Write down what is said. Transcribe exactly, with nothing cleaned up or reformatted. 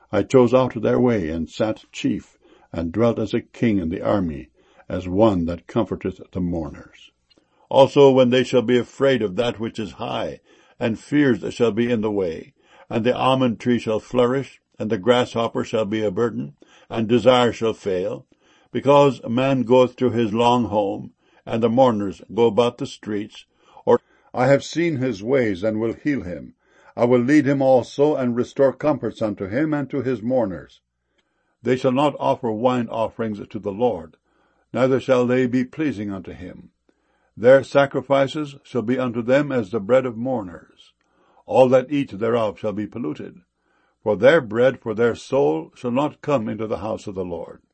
I chose out their way, and sat chief, and dwelt as a king in the army, as one that comforteth the mourners. Also when they shall be afraid of that which is high, and fears shall be in the way, and the almond tree shall flourish, and the grasshopper shall be a burden, and desire shall fail, because a man goeth to his long home, and the mourners go about the streets, or I have seen his ways, and will heal him. I will lead him also, and restore comforts unto him and to his mourners. They shall not offer wine offerings to the Lord, neither shall they be pleasing unto him. Their sacrifices shall be unto them as the bread of mourners. All that eat thereof shall be polluted. For their bread for their soul shall not come into the house of the Lord.